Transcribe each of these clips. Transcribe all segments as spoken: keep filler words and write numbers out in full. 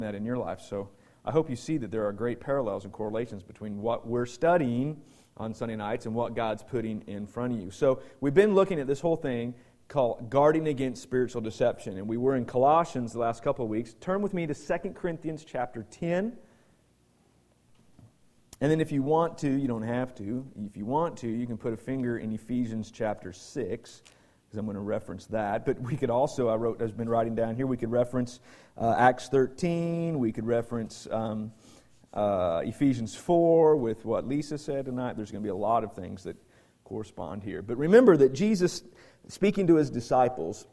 that in your life. So I hope you see that there are great parallels and correlations between what we're studying on Sunday nights and what God's putting in front of you. So we've been looking at this whole thing called guarding against spiritual deception. And we were in Colossians the last couple of weeks. Turn with me to Second Corinthians chapter ten. And then if you want to, you don't have to. If you want to, you can put a finger in Ephesians chapter six, because I'm going to reference that. But we could also, I wrote, I've been writing down here, we could reference uh, Acts thirteen. We could reference um, uh, Ephesians four with what Lisa said tonight. There's going to be a lot of things that correspond here. But remember that Jesus, speaking to His disciples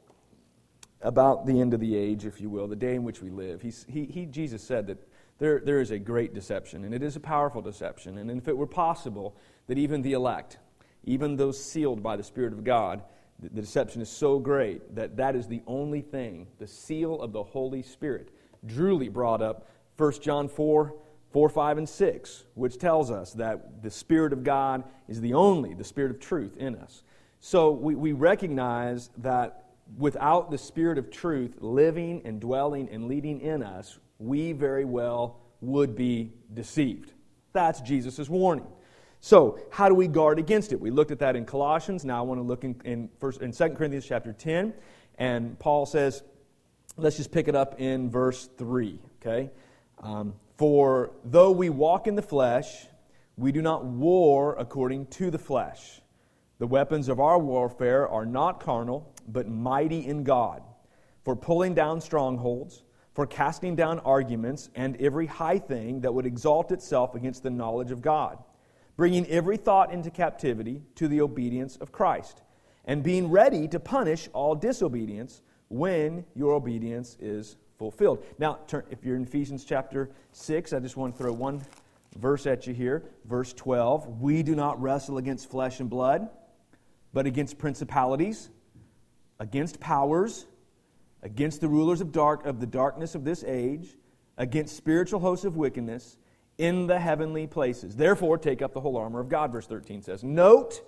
about the end of the age, if you will, the day in which we live, he's, he, he, Jesus said that There, there is a great deception, and it is a powerful deception. And if it were possible that even the elect, even those sealed by the Spirit of God, the, the deception is so great that that is the only thing, the seal of the Holy Spirit. Drewly brought up First John four, four, five, and six, which tells us that the Spirit of God is the only, the Spirit of truth in us. So we, we recognize that without the Spirit of truth living and dwelling and leading in us, we very well would be deceived. That's Jesus' warning. So, how do we guard against it? We looked at that in Colossians. Now I want to look in, in, first, in Second Corinthians chapter ten. And Paul says, let's just pick it up in verse three. Okay? Um, For though we walk in the flesh, we do not war according to the flesh. The weapons of our warfare are not carnal, but mighty in God, for pulling down strongholds, for casting down arguments and every high thing that would exalt itself against the knowledge of God, bringing every thought into captivity to the obedience of Christ, and being ready to punish all disobedience when your obedience is fulfilled. Now, turn, if you're in Ephesians chapter six, I just want to throw one verse at you here. Verse twelve, we do not wrestle against flesh and blood, but against principalities, against powers, against the rulers of dark of the darkness of this age, against spiritual hosts of wickedness in the heavenly places. Therefore, take up the whole armor of God, verse thirteen says. Note,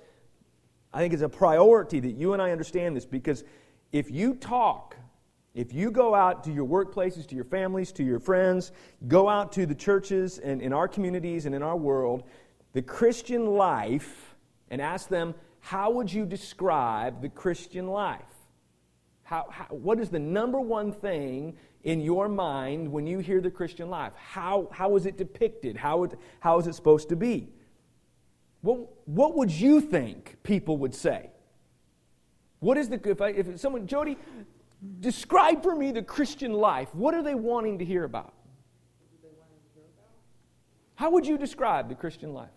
I think it's a priority that you and I understand this, because if you talk, if you go out to your workplaces, to your families, to your friends, go out to the churches and in our communities and in our world, the Christian life, and ask them, how would you describe the Christian life? How, how, what is the number one thing in your mind when you hear the Christian life? How, how is it depicted? How, it, how is it supposed to be? What, what would you think people would say? What is the, if, I, if someone, Jody, describe for me the Christian life. What are they wanting to hear about? How would you describe the Christian life?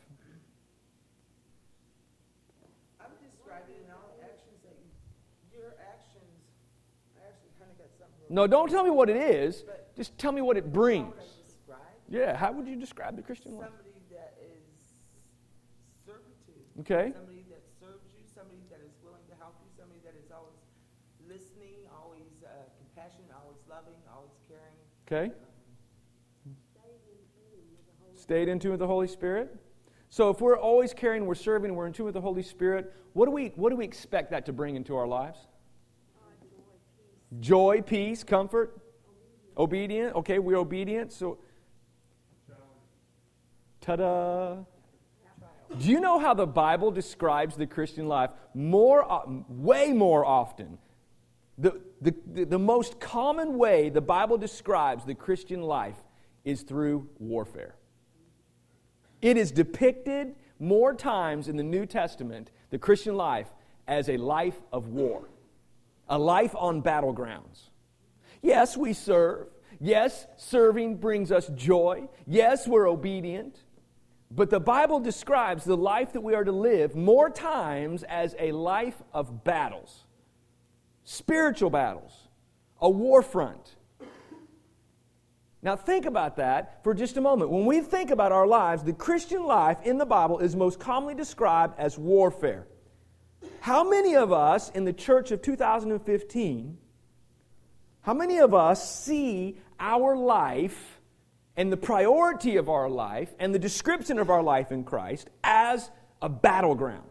No, don't tell me what it is. Just tell me what it brings. Yeah, how would you describe the Christian life? Somebody that is servitude. Okay. Somebody that serves you, somebody that is willing to help you, somebody that is always listening, always uh, compassionate, always loving, always caring. Okay. Stayed in tune with the Holy Spirit. So if we're always caring, we're serving, we're in tune with the Holy Spirit, what do we what do we expect that to bring into our lives? Joy, peace, comfort, obedient. Okay, we're obedient. So, ta-da! Do you know how the Bible describes the Christian life? More, way more often. The, the, the, the most common way the Bible describes the Christian life is through warfare. It is depicted more times in the New Testament, the Christian life, as a life of war. A life on battlegrounds. Yes, we serve. Yes, serving brings us joy. Yes, we're obedient. But the Bible describes the life that we are to live more times as a life of battles. Spiritual battles. A war front. Now think about that for just a moment. When we think about our lives, the Christian life in the Bible is most commonly described as warfare. How many of us in the church of two thousand fifteen, how many of us see our life and the priority of our life and the description of our life in Christ as a battleground?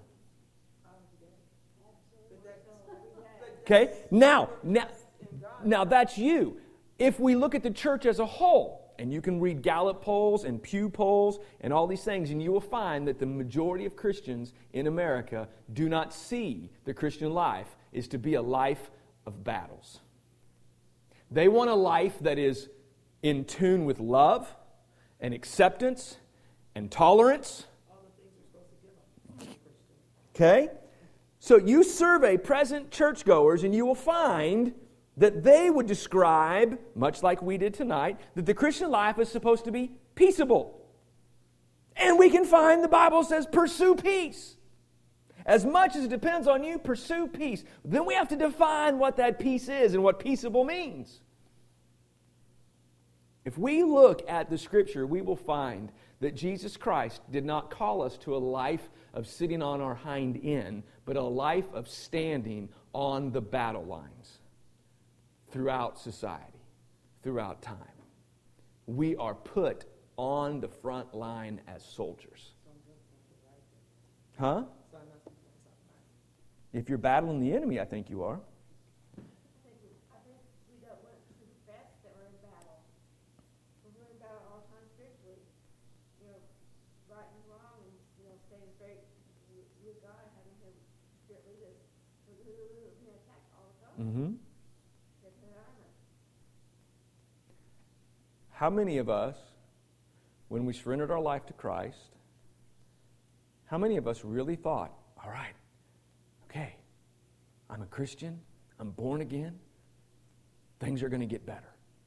Okay? Now, now, now that's you. if we look at the church as a whole, and you can read Gallup polls and Pew polls and all these things, and you will find that the majority of Christians in America do not see the Christian life is to be a life of battles. They want a life that is in tune with love and acceptance and tolerance. Okay? So you survey present churchgoers and you will find that they would describe, much like we did tonight, that the Christian life is supposed to be peaceable. And we can find the Bible says pursue peace. As much as it depends on you, pursue peace. Then we have to define what that peace is and what peaceable means. If we look at the Scripture, we will find that Jesus Christ did not call us to a life of sitting on our hind end, but a life of standing on the battle lines throughout society, throughout time. We are put on the front line as soldiers. Huh? If you're battling the enemy, I think you are. Mm-hmm. How many of us, when we surrendered our life to Christ, how many of us really thought, all right, okay, I'm a Christian, I'm born again, things are going to get better?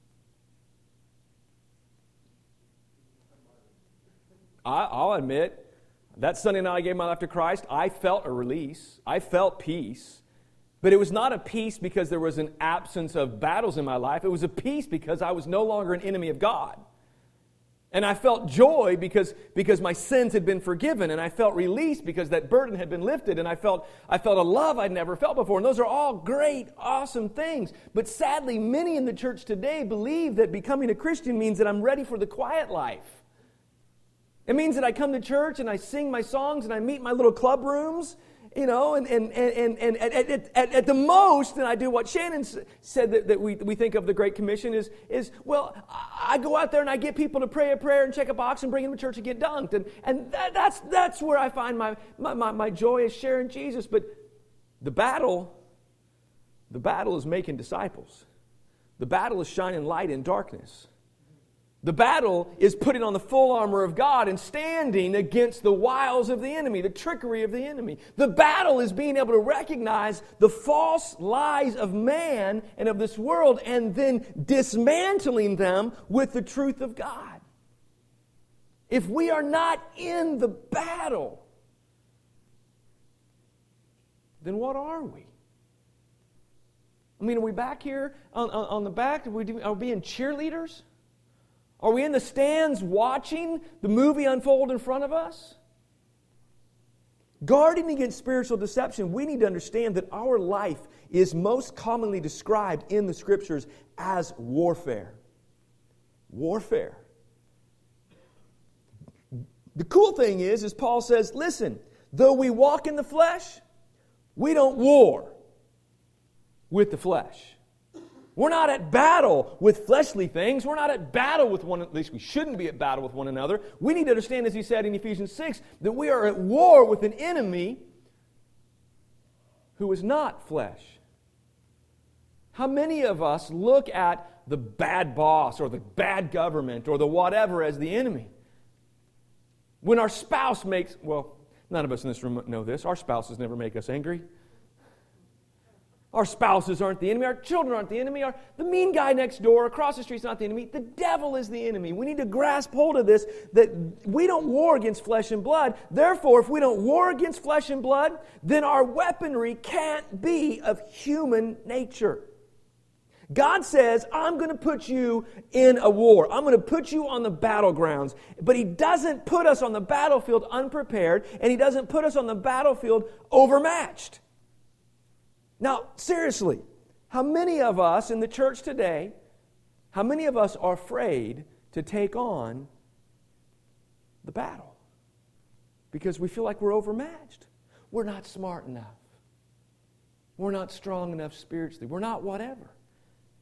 I, I'll admit, that Sunday night I gave my life to Christ, I felt a release, I felt peace. But it was not a peace because there was an absence of battles in my life. It was a peace because I was no longer an enemy of God. And I felt joy because, because my sins had been forgiven. And I felt release because that burden had been lifted. And I felt, I felt a love I'd never felt before. And those are all great, awesome things. But sadly, many in the church today believe that becoming a Christian means that I'm ready for the quiet life. It means that I come to church and I sing my songs and I meet my little club rooms. You know, and, and, and, and, and at, at, at the most, and I do what Shannon said that, that we, we think of the Great Commission is, is, well, I go out there and I get people to pray a prayer and check a box and bring them to church and get dunked. And, and that, that's, that's where I find my, my, my, my joy is sharing Jesus. But the battle, the battle is making disciples. The battle is shining light in darkness. The battle is putting on the full armor of God and standing against the wiles of the enemy, the trickery of the enemy. The battle is being able to recognize the false lies of man and of this world and then dismantling them with the truth of God. If we are not in the battle, then what are we? I mean, are we back here on, on, on the back? Are we, doing, are we being cheerleaders? Are we in the stands watching the movie unfold in front of us? Guarding against spiritual deception, we need to understand that our life is most commonly described in the Scriptures as warfare. Warfare. The cool thing is, is Paul says, listen, though we walk in the flesh, we don't war with the flesh. We're not at battle with fleshly things. We're not at battle with one, at least we shouldn't be at battle with one another. We need to understand, as he said in Ephesians six, that we are at war with an enemy who is not flesh. How many of us look at the bad boss or the bad government or the whatever as the enemy? When our spouse makes, well, none of us in this room know this, our spouses never make us angry. Our spouses aren't the enemy. Our children aren't the enemy. Our, the mean guy next door across the street is not the enemy. The devil is the enemy. We need to grasp hold of this, that we don't war against flesh and blood. Therefore, if we don't war against flesh and blood, then our weaponry can't be of human nature. God says, I'm going to put you in a war. I'm going to put you on the battlegrounds. But He doesn't put us on the battlefield unprepared, and He doesn't put us on the battlefield overmatched. Now, seriously, how many of us in the church today, how many of us are afraid to take on the battle? Because we feel like we're overmatched. We're not smart enough. We're not strong enough spiritually. We're not whatever.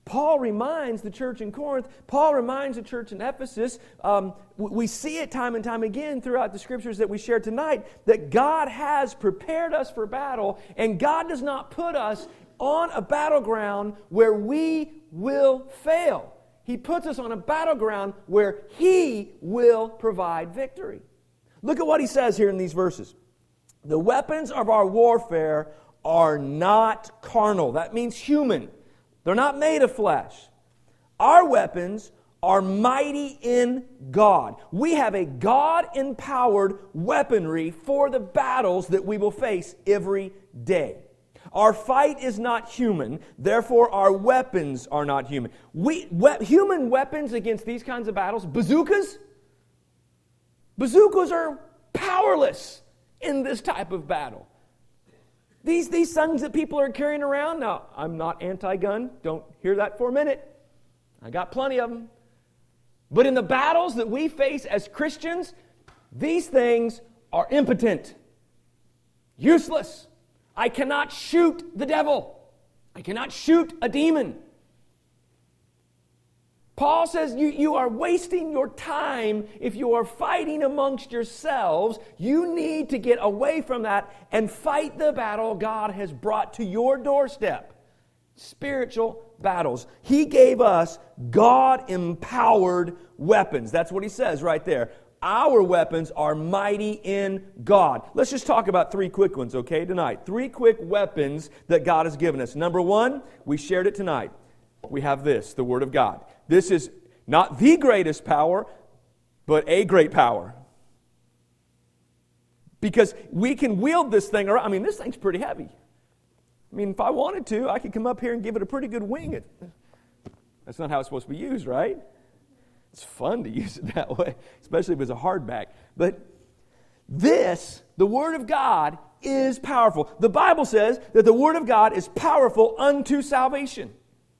Paul reminds the church in Corinth, Paul reminds the church in Ephesus, um, we see it time and time again throughout the scriptures that we shared tonight, that God has prepared us for battle, and God does not put us on a battleground where we will fail. He puts us on a battleground where He will provide victory. Look at what he says here in these verses. The weapons of our warfare are not carnal. That means human. They're not made of flesh. Our weapons are mighty in God. We have a God-empowered weaponry for the battles that we will face every day. Our fight is not human, therefore our weapons are not human. We, we, human weapons against these kinds of battles, bazookas, bazookas are powerless in this type of battle. These, these things that people are carrying around, now, I'm not anti-gun, don't hear that for a minute. I got plenty of them. But in the battles that we face as Christians, these things are impotent, useless. I cannot shoot the devil. I cannot shoot a demon. Paul says you, you are wasting your time if you are fighting amongst yourselves. You need to get away from that and fight the battle God has brought to your doorstep. Spiritual battles. He gave us God-empowered weapons. That's what he says right there. Our weapons are mighty in God. Let's just talk about three quick ones, okay, tonight. Three quick weapons that God has given us. Number one, we shared it tonight. We have this, the Word of God. This is not the greatest power, but a great power. Because we can wield this thing around. I mean, this thing's pretty heavy. I mean, if I wanted to, I could come up here and give it a pretty good wing. That's not how it's supposed to be used, right? It's fun to use it that way, especially if it's a hardback. But this, the Word of God, is powerful. The Bible says that the Word of God is powerful unto salvation.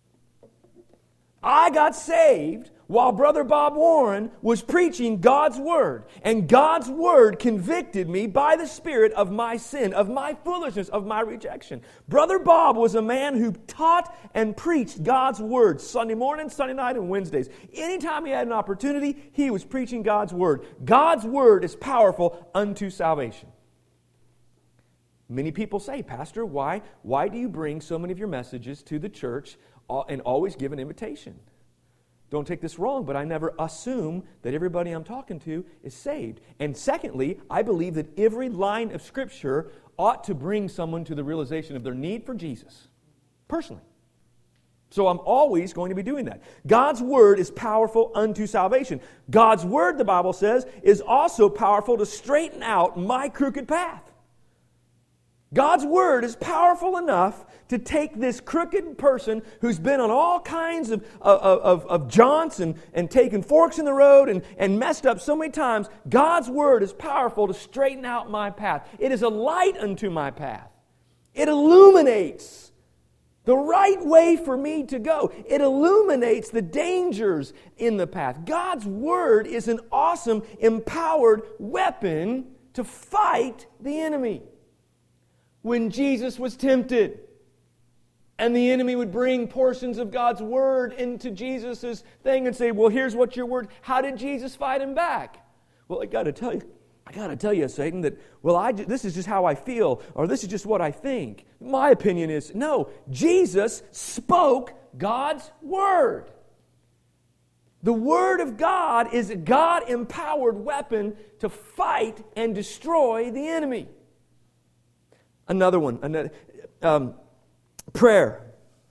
I got saved while Brother Bob Warren was preaching God's Word. And God's Word convicted me by the Spirit of my sin, of my foolishness, of my rejection. Brother Bob was a man who taught and preached God's Word Sunday morning, Sunday night, and Wednesdays. Anytime he had an opportunity, he was preaching God's Word. God's Word is powerful unto salvation. Many people say, Pastor, why, why do you bring so many of your messages to the church and always give an invitation? Don't take this wrong, but I never assume that everybody I'm talking to is saved. And secondly, I believe that every line of Scripture ought to bring someone to the realization of their need for Jesus, personally. So I'm always going to be doing that. God's Word is powerful unto salvation. God's Word, the Bible says, is also powerful to straighten out my crooked path. God's Word is powerful enough to take this crooked person who's been on all kinds of, of, of, of jaunts and, and taken forks in the road and, and messed up so many times. God's Word is powerful to straighten out my path. It is a light unto my path. It illuminates the right way for me to go. It illuminates the dangers in the path. God's Word is an awesome, empowered weapon to fight the enemy. When Jesus was tempted, and the enemy would bring portions of God's Word into Jesus' thing and say, well, here's what your Word, how did Jesus fight him back? Well, I got to tell you, I got to tell you, Satan, that, well, I, this is just how I feel, or this is just what I think. My opinion is, no, Jesus spoke God's Word. The Word of God is a God-empowered weapon to fight and destroy the enemy. Another one, another, um, prayer.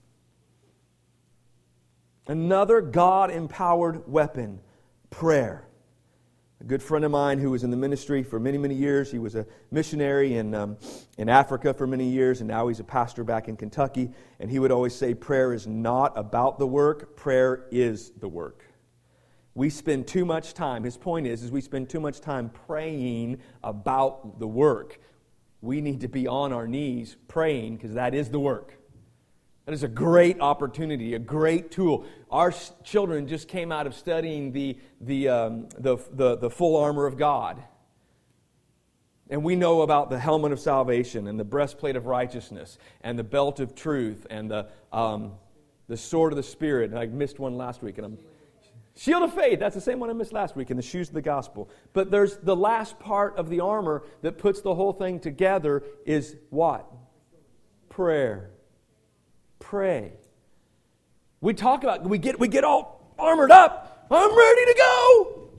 Another God-empowered weapon, prayer. A good friend of mine who was in the ministry for many, many years. He was a missionary in, um, in Africa for many years, and now he's a pastor back in Kentucky. And he would always say, prayer is not about the work, prayer is the work. We spend too much time, his point is, is we spend too much time praying about the work. We need to be on our knees praying because that is the work. That is a great opportunity, a great tool. Our children just came out of studying the, the, um, the, the, the full armor of God. And we know about the helmet of salvation and the breastplate of righteousness and the belt of truth and the, um, The sword of the Spirit. And I missed one last week, and I'm shield of faith. That's the same one I missed last week, and the shoes of the gospel. But there's the last part of the armor that puts the whole thing together is what? Prayer. Pray. We talk about, we get, we get all armored up. I'm ready to go.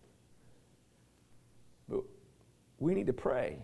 But we need to pray.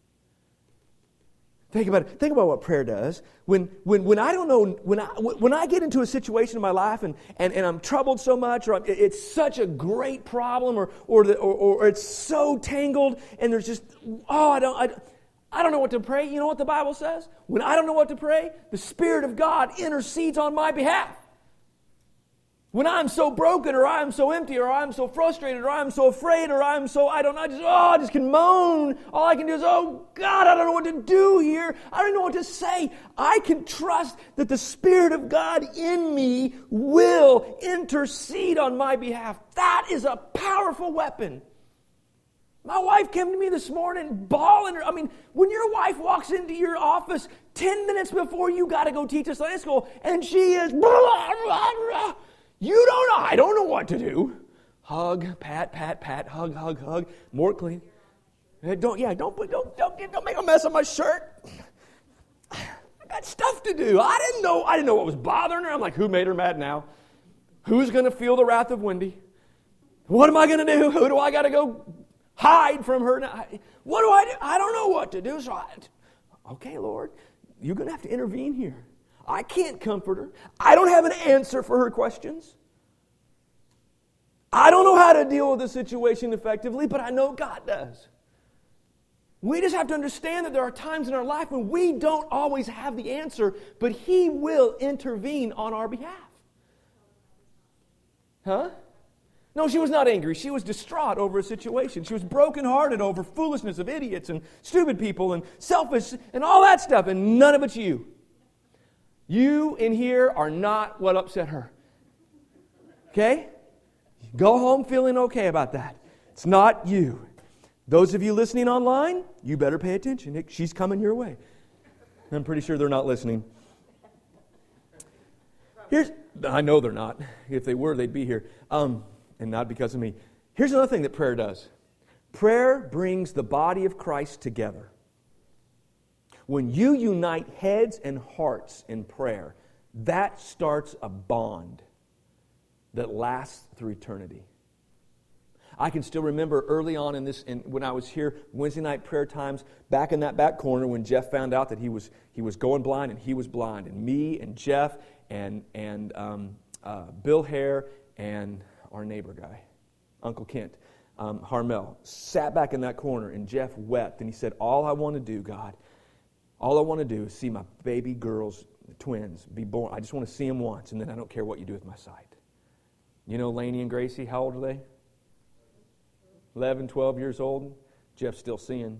Think about it. Think about what prayer does. When when when I don't know, when I when I get into a situation in my life and, and, and I'm troubled so much, or I'm, it's such a great problem, or or, the, or or it's so tangled, and there's just oh I don't I, I don't know what to pray. You know what the Bible says? When I don't know what to pray, the Spirit of God intercedes on my behalf. When I'm so broken, or I'm so empty, or I'm so frustrated, or I'm so afraid, or I'm so, I don't know, I just, oh, I just can moan. All I can do is, oh, God, I don't know what to do here. I don't know what to say. I can trust that the Spirit of God in me will intercede on my behalf. That is a powerful weapon. My wife came to me this morning bawling. I mean, when your wife walks into your office ten minutes before you got to go teach a Sunday school, and she is, blah, blah, blah, you don't know. I don't know what to do. Hug, pat, pat, pat, hug, hug, hug. More clean. Don't, yeah, don't, don't, don't, don't make a mess of my shirt. I got stuff to do. I didn't know. I didn't know what was bothering her. I'm like, who made her mad now? Who's going to feel the wrath of Wendy? What am I going to do? Who do I got to go hide from her now? What do I do? I don't know what to do. So, I, okay, Lord, you're going to have to intervene here. I can't comfort her. I don't have an answer for her questions. I don't know how to deal with the situation effectively, but I know God does. We just have to understand that there are times in our life when we don't always have the answer, but He will intervene on our behalf. Huh? No, she was not angry. She was distraught over a situation. She was brokenhearted over foolishness of idiots and stupid people and selfish and all that stuff, and none of it's you. You in here are not what upset her. Okay? Go home feeling okay about that. It's not you. Those of you listening online, you better pay attention. She's coming your way. I'm pretty sure they're not listening. Here's, I know they're not. If they were, they'd be here. Um, and not because of me. Here's another thing that prayer does. Prayer brings the body of Christ together. When you unite heads and hearts in prayer, that starts a bond that lasts through eternity. I can still remember early on in this, in, when I was here, Wednesday night prayer times, back in that back corner when Jeff found out that he was he was going blind and he was blind, and me and Jeff and and um, uh, Bill Hare and our neighbor guy, Uncle Kent, um, Harmel, sat back in that corner, and Jeff wept, and he said, "All I want to do, God, all I want to do is see my baby girls, twins, be born. I just want to see them once, and then I don't care what you do with my sight." You know Laney and Gracie, how old are they? eleven, twelve years old. Jeff's still seeing.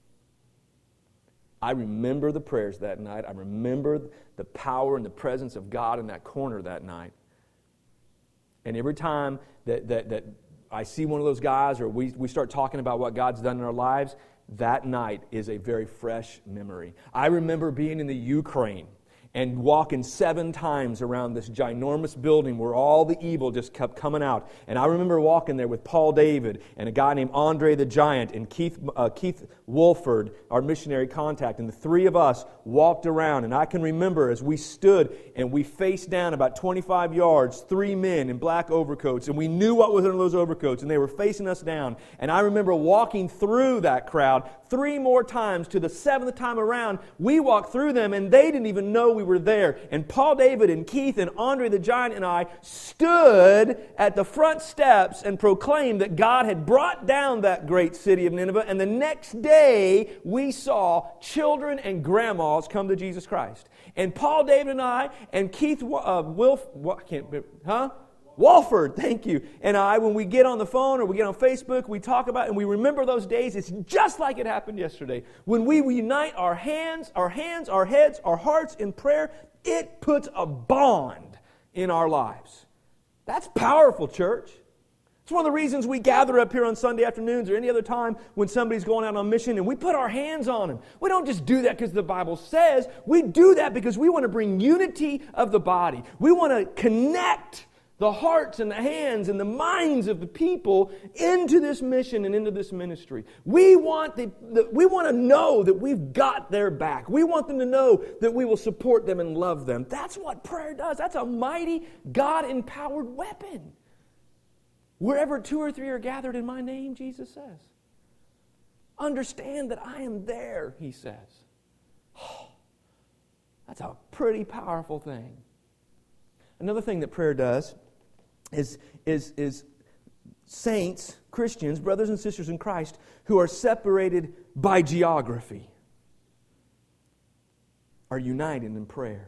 I remember the prayers that night. I remember the power and the presence of God in that corner that night. And every time that, that, that I see one of those guys, or we, we start talking about what God's done in our lives, that night is a very fresh memory. I remember being in the Ukraine and walking seven times around this ginormous building where all the evil just kept coming out. And I remember walking there with Paul David and a guy named Andre the Giant and Keith uh, Keith Wolford, our missionary contact. And the three of us walked around. And I can remember as we stood and we faced down about twenty-five yards, three men in black overcoats. And we knew what was under those overcoats. And they were facing us down. And I remember walking through that crowd three more times. To the seventh time around, we walked through them and they didn't even know we were there. And Paul David and Keith and Andre the Giant and I stood at the front steps and proclaimed that God had brought down that great city of Nineveh. And the next day, we saw children and grandmas come to Jesus Christ. And Paul David and I and Keith uh, Wilf, what, I can't, huh? Walford, thank you. And I, when we get on the phone or we get on Facebook, we talk about it and we remember those days. It's just like it happened yesterday. When we unite our hands, our hands, our heads, our hearts in prayer, it puts a bond in our lives. That's powerful, church. It's one of the reasons we gather up here on Sunday afternoons or any other time when somebody's going out on mission and we put our hands on them. We don't just do that because the Bible says. We do that because we want to bring unity of the body. We want to connect the hearts and the hands and the minds of the people into this mission and into this ministry. We want, the, the, we want to know that we've got their back. We want them to know that we will support them and love them. That's what prayer does. That's a mighty, God-empowered weapon. Wherever two or three are gathered in my name, Jesus says. Understand that I am there, he says. Oh, that's a pretty powerful thing. Another thing that prayer does is, is, is saints, Christians, brothers and sisters in Christ, who are separated by geography, are united in prayer.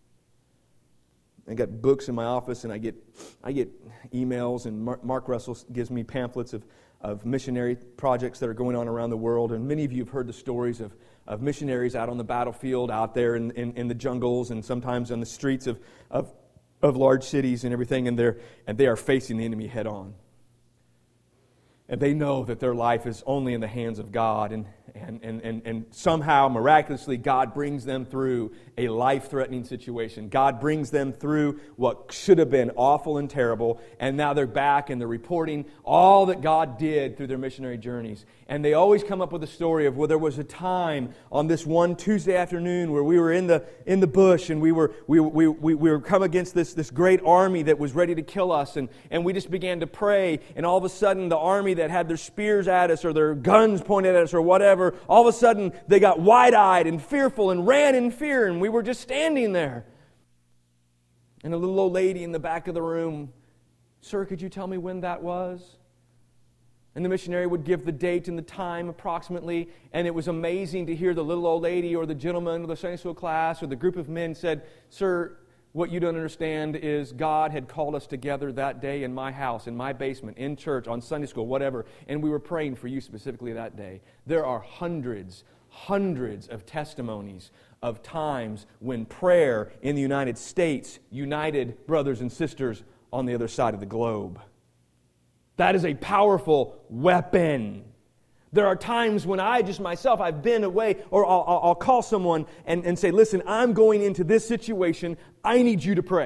I got books in my office, and I get I get emails, and Mark, Mark Russell gives me pamphlets of, of missionary projects that are going on around the world. And many of you have heard the stories of, of missionaries out on the battlefield, out there in, in, in the jungles, and sometimes on the streets of, of, of large cities and everything, and they're and they are facing the enemy head on. And they know that their life is only in the hands of God, and and and and, and somehow, miraculously, God brings them through a life-threatening situation. God brings them through what should have been awful and terrible, and now they're back and they're reporting all that God did through their missionary journeys. And they always come up with a story of, well, there was a time on this one Tuesday afternoon where we were in the in the bush, and we were we we we, we were come against this this great army that was ready to kill us, and and we just began to pray, and all of a sudden the army that had their spears at us or their guns pointed at us or whatever, all of a sudden they got wide-eyed and fearful and ran in fear, and we were just standing there. And a little old lady in the back of the room, "Sir, could you tell me when that was?" And the missionary would give the date and the time approximately, and it was amazing to hear the little old lady or the gentleman or the Sunday school class or the group of men said, "Sir, what you don't understand is God had called us together that day in my house, in my basement, in church, on Sunday school, whatever, and we were praying for you specifically that day." There are hundreds, hundreds of testimonies of times when prayer in the United States united brothers and sisters on the other side of the globe. That is a powerful weapon. There are times when I just myself, I've been away, or I'll, I'll, I'll call someone and, and say, "Listen, I'm going into this situation. I need you to pray."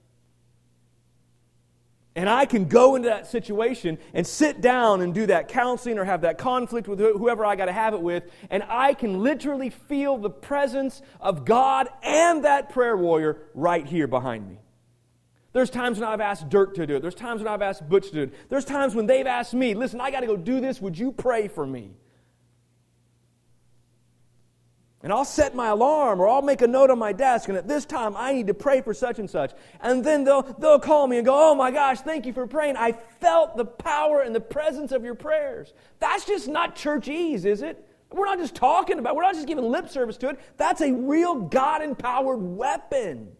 And I can go into that situation and sit down and do that counseling or have that conflict with whoever I got to have it with, and I can literally feel the presence of God and that prayer warrior right here behind me. There's times when I've asked Dirk to do it. There's times when I've asked Butch to do it. There's times when they've asked me, "Listen, I got to go do this. Would you pray for me?" And I'll set my alarm, or I'll make a note on my desk, and at this time I need to pray for such and such. And then they'll, they'll call me and go, "Oh my gosh, thank you for praying. I felt the power and the presence of your prayers." That's just not churchese, is it? We're not just talking about it. We're not just giving lip service to it. That's a real God-empowered weapon.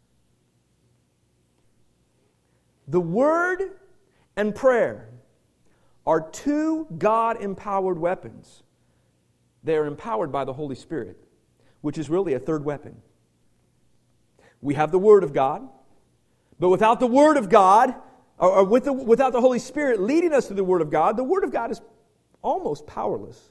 The Word and prayer are two God-empowered weapons. They are empowered by the Holy Spirit, which is really a third weapon. We have the Word of God, but without the Word of God, or, or with the, without the Holy Spirit leading us to the Word of God, the Word of God is almost powerless.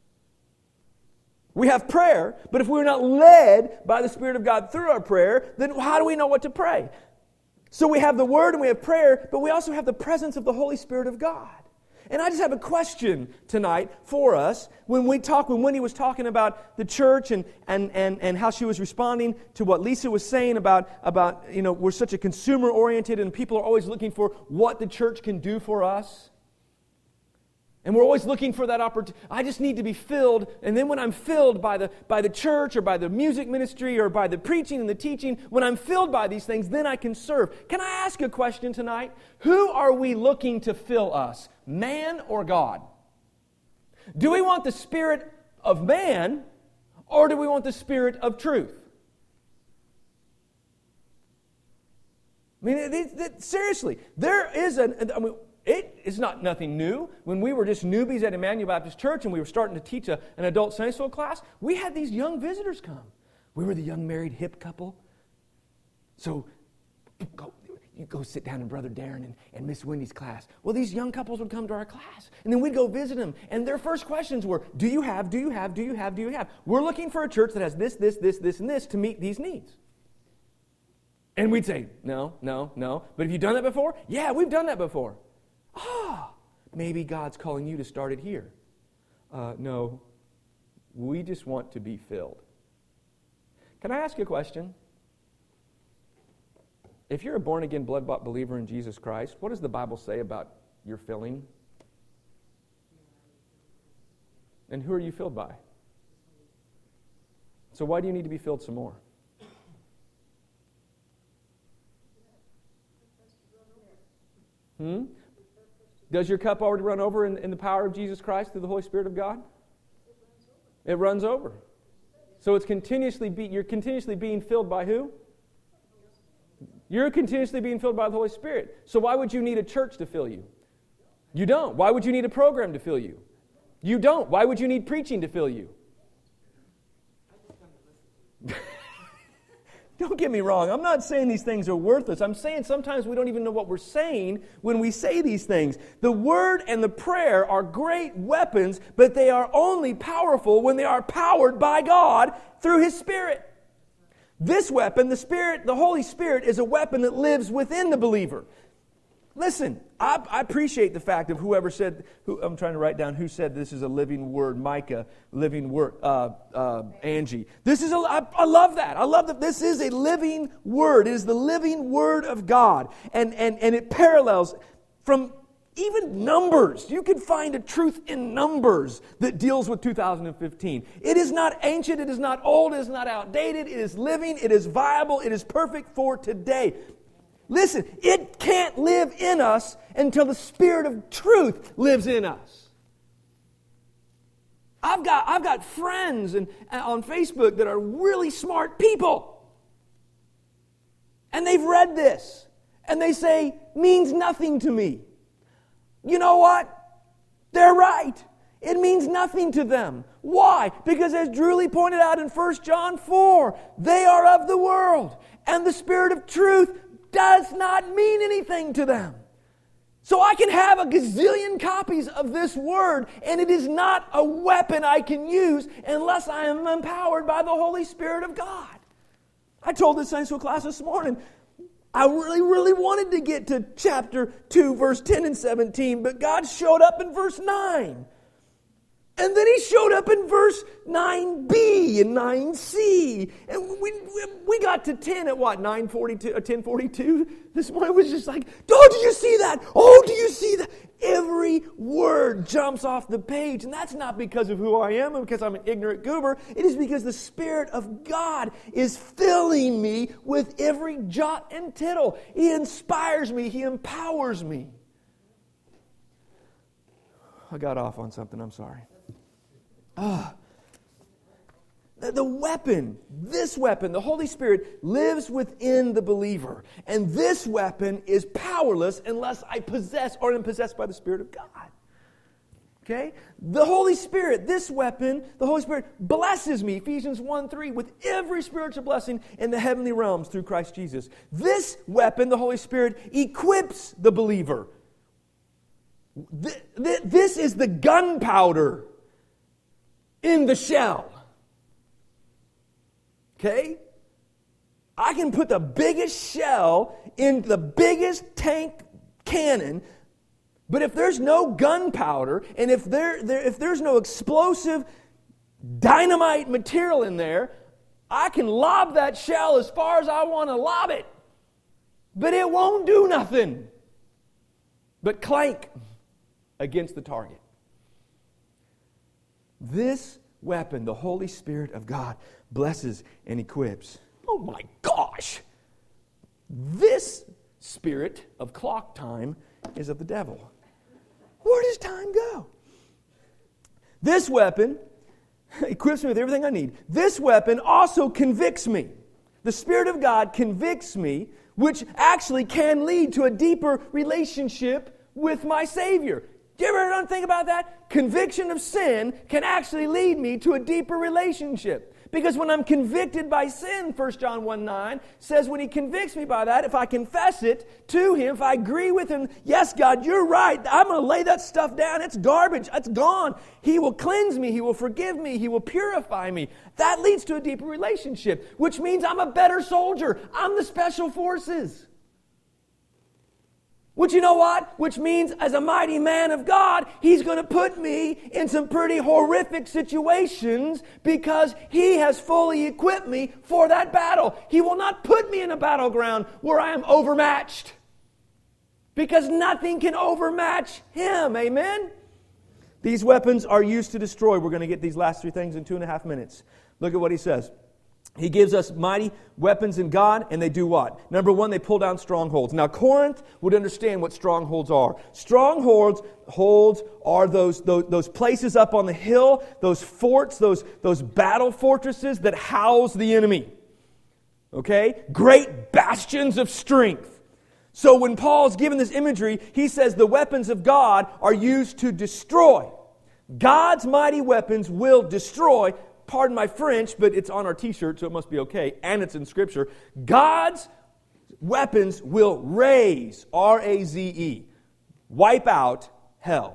We have prayer, but if we're not led by the Spirit of God through our prayer, then how do we know what to pray? So we have the Word and we have prayer, but we also have the presence of the Holy Spirit of God. And I just have a question tonight for us. When we talk, when Wendy was talking about the church and, and, and, and how she was responding to what Lisa was saying about, about, you know, we're such a consumer-oriented and people are always looking for what the church can do for us. And we're always looking for that opportunity. I just need to be filled, and then when I'm filled by the by the church or by the music ministry or by the preaching and the teaching, when I'm filled by these things, then I can serve. Can I ask a question tonight? Who are we looking to fill us, man or God? Do we want the spirit of man, or do we want the spirit of truth? I mean, it, it, it, seriously, there is an... I mean, It is not nothing new. When we were just newbies at Emmanuel Baptist Church and we were starting to teach a, an adult Sunday school class, we had these young visitors come. We were the young married hip couple. So, go, you go sit down in Brother Darren and, and Miss Wendy's class. Well, these young couples would come to our class, and then we'd go visit them, and their first questions were, do you have, do you have, do you have, do you have? We're looking for a church that has this, this, this, this, and this to meet these needs. And we'd say, no, no, no. But have you done that before? Yeah, we've done that before. Ah, maybe God's calling you to start it here. Uh, no, we just want to be filled. Can I ask you a question? If you're a born-again, blood-bought believer in Jesus Christ, what does the Bible say about your filling? And who are you filled by? So why do you need to be filled some more? Hmm? Does your cup already run over in, in the power of Jesus Christ through the Holy Spirit of God? It runs over. So it's continuously be, you're continuously being filled by who? You're continuously being filled by the Holy Spirit. So why would you need a church to fill you? You don't. Why would you need a program to fill you? You don't. Why would you need preaching to fill you? Don't get me wrong. I'm not saying these things are worthless. I'm saying sometimes we don't even know what we're saying when we say these things. The word and the prayer are great weapons, but they are only powerful when they are powered by God through His Spirit. This weapon, the Spirit, the Holy Spirit, is a weapon that lives within the believer. Listen, I, I appreciate the fact of whoever said, who, I'm trying to write down who said this is a living word. Micah, living word. Uh, uh, Angie. This is a, I, I love that. I love that this is a living word. It is the living word of God. And, and, and it parallels from even Numbers. You can find a truth in Numbers that deals with two thousand fifteen. It is not ancient. It is not old. It is not outdated. It is living. It is viable. It is perfect for today. Listen, it can't live in us until the Spirit of truth lives in us. I've got, I've got friends and, uh, on Facebook that are really smart people. And they've read this. And they say, means nothing to me. You know what? They're right. It means nothing to them. Why? Because as Drewly pointed out in First John four, they are of the world. And the Spirit of truth does not mean anything to them. So I can have a gazillion copies of this word, and it is not a weapon I can use unless I am empowered by the Holy Spirit of God. I told this Sunday school class this morning, I really, really wanted to get to chapter two, verse ten and seventeen, but God showed up in verse nine. And then He showed up in verse nine b and nine c. And we, we got to ten at what, nine forty-two, or ten forty-two? This morning it was just like, oh, do you see that? Oh, do you see that? Every word jumps off the page. And that's not because of who I am and because I'm an ignorant goober. It is because the Spirit of God is filling me with every jot and tittle. He inspires me. He empowers me. I got off on something. I'm sorry. Ah, the, the weapon, this weapon, the Holy Spirit lives within the believer. And this weapon is powerless unless I possess or am possessed by the Spirit of God. Okay? The Holy Spirit, this weapon, the Holy Spirit blesses me, Ephesians one three, with every spiritual blessing in the heavenly realms through Christ Jesus. This weapon, the Holy Spirit, equips the believer. Th- th- this is the gunpowder in the shell. Okay? I can put the biggest shell in the biggest tank cannon, but if there's no gunpowder, and if there, there if there's no explosive dynamite material in there, I can lob that shell as far as I want to lob it. But it won't do nothing but clank against the target. This weapon, the Holy Spirit of God, blesses and equips. Oh my gosh! This spirit of clock time is of the devil. Where does time go? This weapon equips me with everything I need. This weapon also convicts me. The Spirit of God convicts me, which actually can lead to a deeper relationship with my Savior. Do you ever think about that? Conviction of sin can actually lead me to a deeper relationship. Because when I'm convicted by sin, First John one nine says when He convicts me by that, if I confess it to Him, if I agree with Him, yes, God, you're right, I'm going to lay that stuff down. It's garbage. It's gone. He will cleanse me. He will forgive me. He will purify me. That leads to a deeper relationship, which means I'm a better soldier. I'm the special forces. Which, you know what? Which means as a mighty man of God, He's going to put me in some pretty horrific situations because He has fully equipped me for that battle. He will not put me in a battleground where I am overmatched. Because nothing can overmatch Him. Amen? These weapons are used to destroy. We're going to get these last three things in two and a half minutes. Look at what he says. He gives us mighty weapons in God, and they do what? Number one, they pull down strongholds. Now, Corinth would understand what strongholds are. Strongholds holds are those, those, those places up on the hill, those forts, those, those battle fortresses that house the enemy. Okay? Great bastions of strength. So when Paul's given this imagery, he says the weapons of God are used to destroy. God's mighty weapons will destroy. Pardon my French, but it's on our t-shirt, so it must be okay, and it's in Scripture. God's weapons will raise, R A Z E, wipe out hell.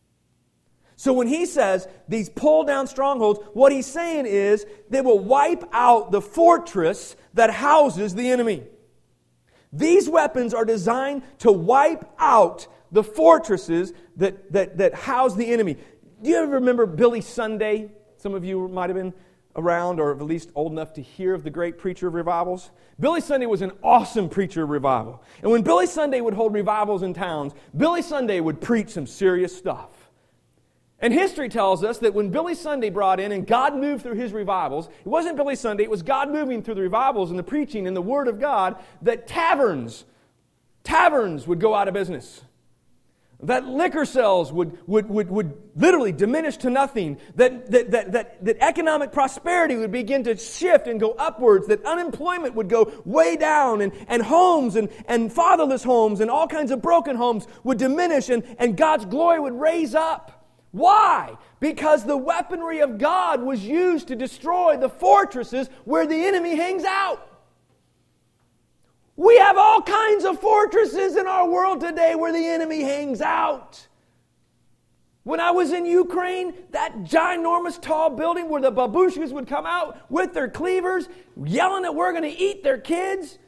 So when he says these pull down strongholds, what he's saying is they will wipe out the fortress that houses the enemy. These weapons are designed to wipe out the fortresses that, that, that house the enemy. Do you ever remember Billy Sunday? Some of you might have been around or at least old enough to hear of the great preacher of revivals. Billy Sunday was an awesome preacher of revival. And when Billy Sunday would hold revivals in towns, Billy Sunday would preach some serious stuff. And history tells us that when Billy Sunday brought in and God moved through his revivals, it wasn't Billy Sunday, it was God moving through the revivals and the preaching and the Word of God, that taverns, taverns would go out of business. That liquor sales would, would, would, would literally diminish to nothing. That, that, that, that, that economic prosperity would begin to shift and go upwards. That unemployment would go way down. And, and homes and, and fatherless homes and all kinds of broken homes would diminish. And, and God's glory would raise up. Why? Because the weaponry of God was used to destroy the fortresses where the enemy hangs out. We have all kinds of fortresses in our world today where the enemy hangs out. When I was in Ukraine, that ginormous tall building where the babushkas would come out with their cleavers, yelling that we're going to eat their kids,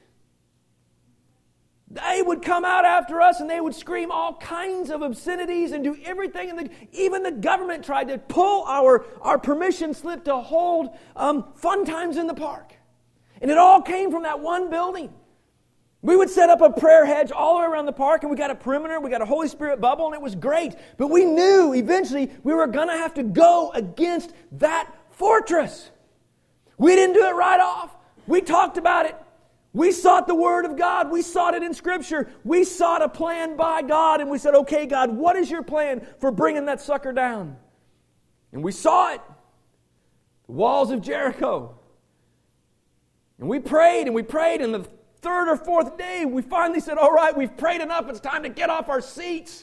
they would come out after us and they would scream all kinds of obscenities and do everything. And the, even the government tried to pull our, our permission slip to hold um, fun times in the park. And it all came from that one building. We would set up a prayer hedge all the way around the park, and we got a perimeter, we got a Holy Spirit bubble, and it was great. But we knew eventually we were going to have to go against that fortress. We didn't do it right off. We talked about it. We sought the Word of God. We sought it in Scripture. We sought a plan by God, and we said, okay, God, what is your plan for bringing that sucker down? And we saw it. The walls of Jericho. And we prayed, and we prayed, and the third or fourth day, we finally said, all right, we've prayed enough. It's time to get off our seats.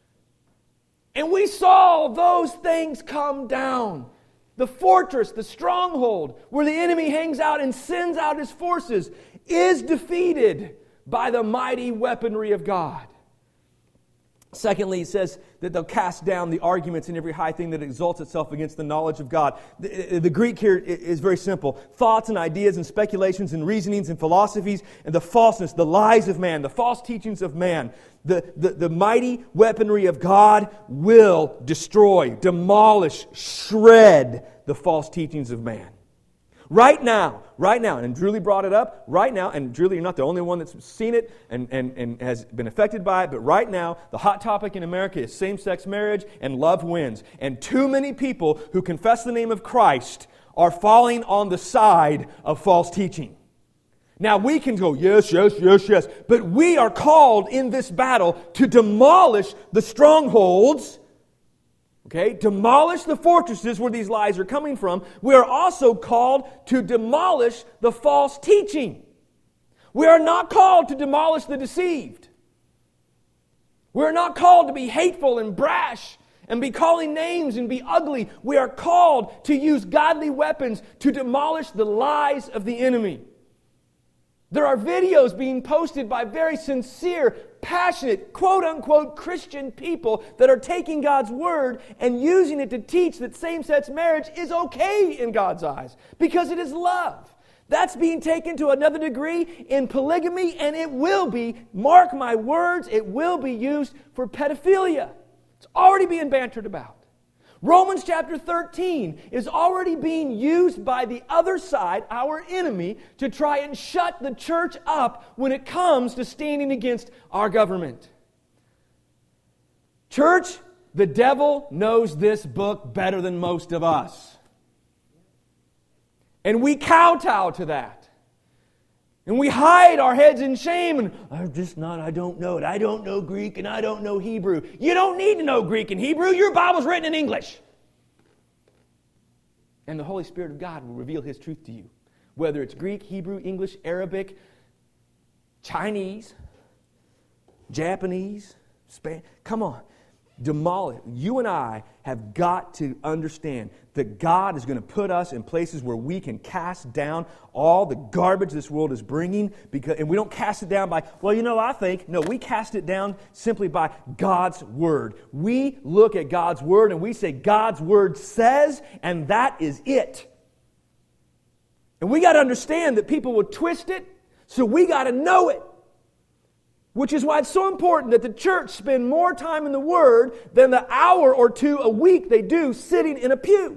And we saw those things come down. The fortress, the stronghold, where the enemy hangs out and sends out his forces, is defeated by the mighty weaponry of God. Secondly, he says that they'll cast down the arguments and every high thing that exalts itself against the knowledge of God. The, the Greek here is very simple. Thoughts and ideas and speculations and reasonings and philosophies and the falseness, the lies of man, the false teachings of man. The, the, the mighty weaponry of God will destroy, demolish, shred the false teachings of man. Right now, right now, and Julie brought it up, right now, and Julie, you're not the only one that's seen it and, and, and has been affected by it, but right now, the hot topic in America is same-sex marriage, and love wins. And too many people who confess the name of Christ are falling on the side of false teaching. Now, we can go, yes, yes, yes, yes, but we are called in this battle to demolish the strongholds. Okay, demolish the fortresses where these lies are coming from. We are also called to demolish the false teaching. We are not called to demolish the deceived. We are not called to be hateful and brash and be calling names and be ugly. We are called to use godly weapons to demolish the lies of the enemy. There are videos being posted by very sincere, passionate, quote-unquote Christian people that are taking God's Word and using it to teach that same-sex marriage is okay in God's eyes because it is love. That's being taken to another degree in polygamy, and it will be, mark my words, it will be used for pedophilia. It's already being bantered about. Romans chapter thirteen is already being used by the other side, our enemy, to try and shut the church up when it comes to standing against our government. Church, the devil knows this book better than most of us. And we kowtow to that. And we hide our heads in shame and, I'm just not, I don't know it. I don't know Greek and I don't know Hebrew. You don't need to know Greek and Hebrew. Your Bible's written in English. And the Holy Spirit of God will reveal His truth to you. Whether it's Greek, Hebrew, English, Arabic, Chinese, Japanese, Spanish. Come on. Demolish. You and I have got to understand that God is going to put us in places where we can cast down all the garbage this world is bringing, because, and we don't cast it down by, well, you know, I think. No, we cast it down simply by God's Word. We look at God's Word and we say, God's Word says, and that is it. And we got to understand that people will twist it, so we got to know it. Which is why it's so important that the church spend more time in the Word than the hour or two a week they do sitting in a pew.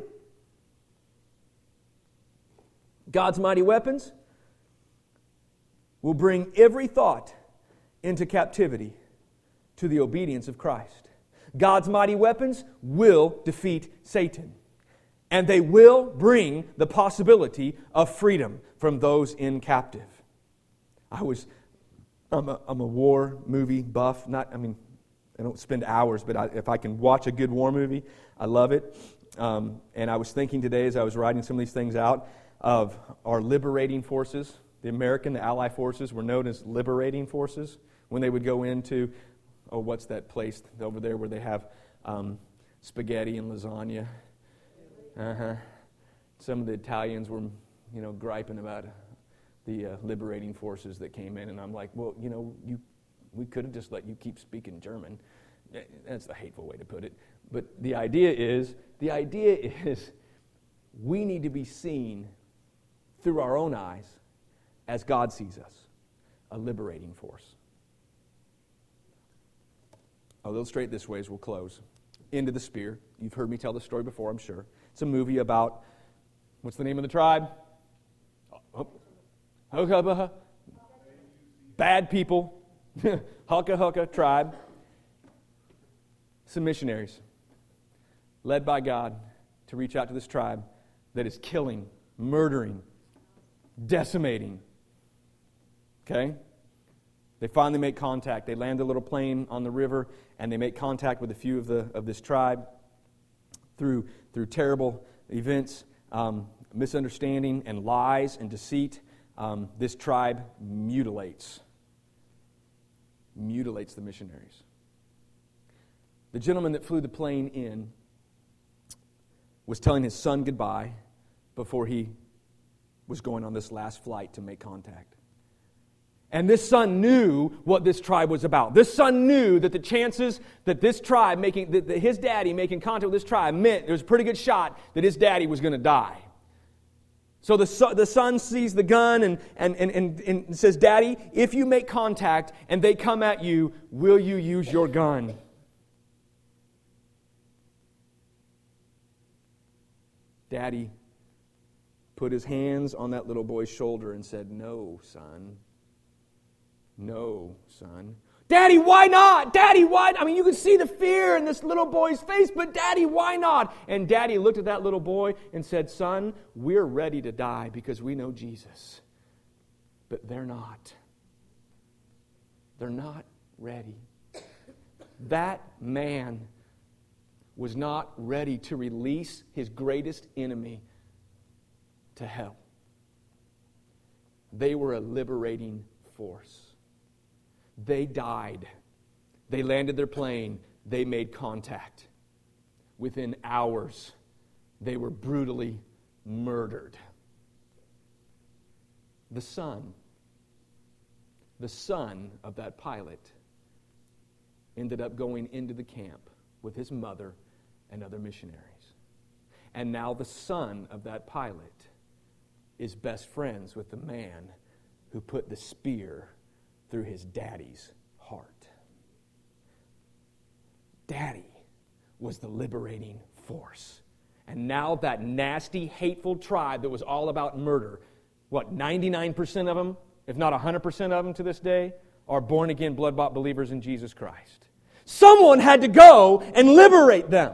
God's mighty weapons will bring every thought into captivity to the obedience of Christ. God's mighty weapons will defeat Satan. And they will bring the possibility of freedom from those in captive. I was... I'm a, I'm a war movie buff. Not, I mean, I don't spend hours, but I, if I can watch a good war movie, I love it. Um, and I was thinking today as I was writing some of these things out of our liberating forces. The American, the Allied forces were known as liberating forces when they would go into, oh, what's that place over there where they have um, spaghetti and lasagna? Uh-huh. Some of the Italians were, you know, griping about it. The uh, liberating forces that came in, and I'm like, well, you know, you, we could have just let you keep speaking German. That's a hateful way to put it. But the idea is, the idea is, we need to be seen through our own eyes as God sees us, a liberating force. I'll illustrate this way as we'll close. Into the Spear. You've heard me tell this story before, I'm sure. It's a movie about, what's the name of the tribe? Oh. Bad people, Hukka Hukka tribe, some missionaries led by God to reach out to this tribe that is killing, murdering, decimating. Okay? They finally make contact. They land a little plane on the river, and they make contact with a few of the of this tribe through through terrible events, um, misunderstanding, and lies and deceit. Um, this tribe mutilates, mutilates the missionaries. The gentleman that flew the plane in was telling his son goodbye before he was going on this last flight to make contact. And this son knew what this tribe was about. This son knew that the chances that this tribe making, that his daddy making contact with this tribe meant there was a pretty good shot that his daddy was going to die. So the son, the son sees the gun and, and, and, and, and says, Daddy, if you make contact and they come at you, will you use your gun? Daddy put his hands on that little boy's shoulder and said, No, son. No, son. Daddy, why not? Daddy, why? I mean, you can see the fear in this little boy's face, but Daddy, why not? And Daddy looked at that little boy and said, Son, we're ready to die because we know Jesus. But they're not. They're not ready. That man was not ready to release his greatest enemy to hell. They were a liberating force. They died. They landed their plane. They made contact. within hours, they were brutally murdered. The son, the son of that pilot, ended up going into the camp with his mother and other missionaries. And now the son of that pilot is best friends with the man who put the spear through his daddy's heart. Daddy was the liberating force. And now that nasty, hateful tribe that was all about murder, what, ninety-nine percent of them, if not one hundred percent of them to this day, are born-again, blood-bought believers in Jesus Christ. Someone had to go and liberate them.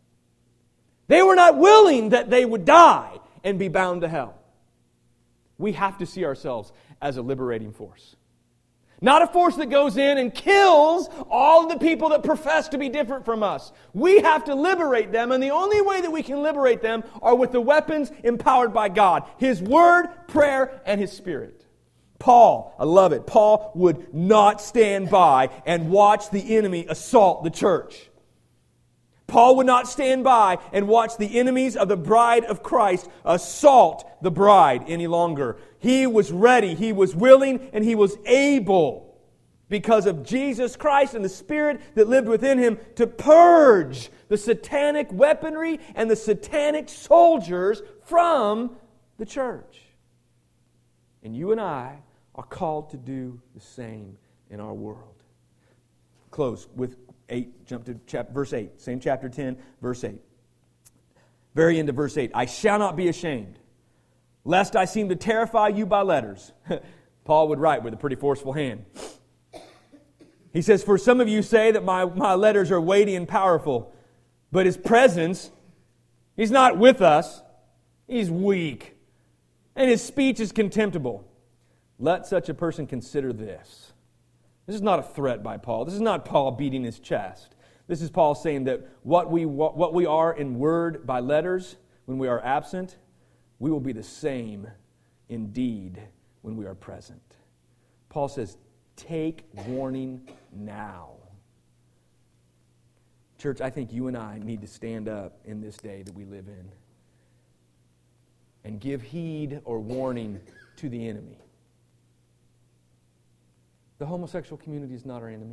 They were not willing that they would die and be bound to hell. We have to see ourselves as a liberating force. Not a force that goes in and kills all the people that profess to be different from us. We have to liberate them, and the only way that we can liberate them are with the weapons empowered by God. His Word, prayer, and His Spirit. Paul, I love it, Paul would not stand by and watch the enemy assault the church. Paul would not stand by and watch the enemies of the bride of Christ assault the bride any longer. He was ready, he was willing, and he was able, because of Jesus Christ and the Spirit that lived within him, to purge the satanic weaponry and the satanic soldiers from the church. And you and I are called to do the same in our world. Close with eight, jump to chapter, verse eight, same chapter ten, verse eight. Very end of verse eight. I shall not be ashamed, lest I seem to terrify you by letters. Paul would write with a pretty forceful hand. He says, for some of you say that my, my letters are weighty and powerful, but His presence, He's not with us. He's weak, and His speech is contemptible. Let such a person consider this. This is not a threat by Paul. This is not Paul beating his chest. This is Paul saying that what we what we are in word by letters when we are absent, we will be the same in deed when we are present. Paul says, take warning now. Church, I think you and I need to stand up in this day that we live in and give heed or warning to the enemy. The homosexual community is not our enemy.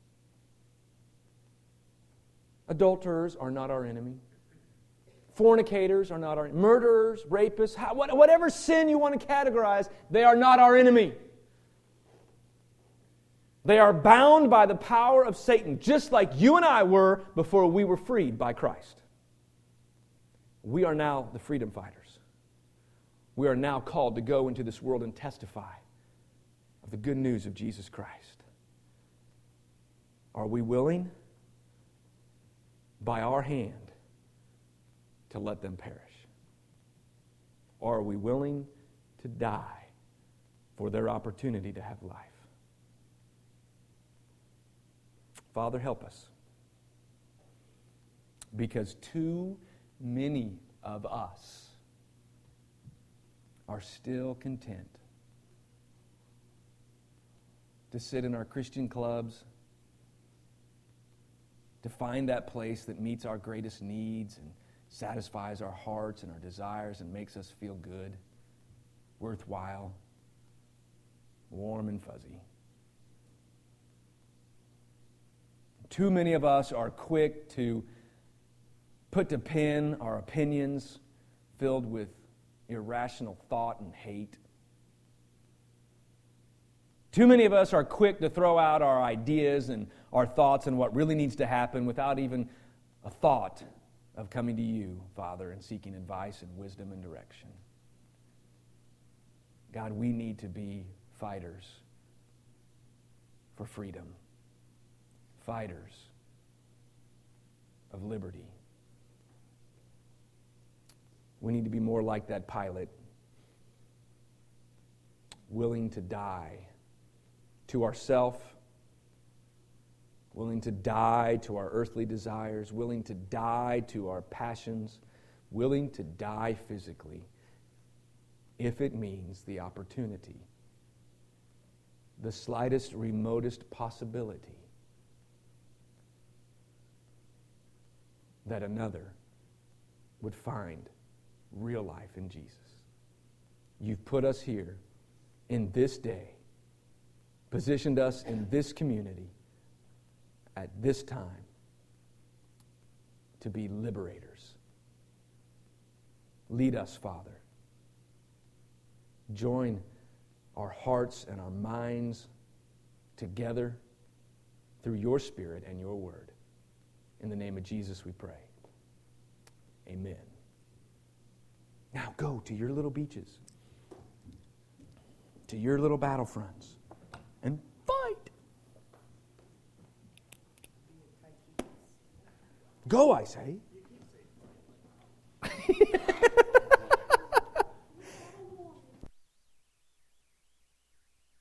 Adulterers are not our enemy. Fornicators are not our enemy. Murderers, rapists, how, whatever sin you want to categorize, they are not our enemy. They are bound by the power of Satan, just like you and I were before we were freed by Christ. We are now the freedom fighters. We are now called to go into this world and testify of the good news of Jesus Christ. Are we willing, by our hand, to let them perish? Or are we willing to die for their opportunity to have life? Father, help us. Because too many of us are still content to sit in our Christian clubs, to find that place that meets our greatest needs and satisfies our hearts and our desires and makes us feel good, worthwhile, warm and fuzzy. Too many of us are quick to put to pen our opinions filled with irrational thought and hate. Too many of us are quick to throw out our ideas and our thoughts on what really needs to happen without even a thought of coming to you, Father, and seeking advice and wisdom and direction. God, we need to be fighters for freedom, fighters of liberty. We need to be more like that pilot, willing to die to ourself, willing to die to our earthly desires, willing to die to our passions, willing to die physically, if it means the opportunity, the slightest, remotest possibility that another would find real life in Jesus. You've put us here in this day, positioned us in this community at this time to be liberators. Lead us, Father. Join our hearts and our minds together through your Spirit and your word. In the name of Jesus we pray. Amen. Now go to your little beaches, to your little battlefronts, and fight. Go, I say.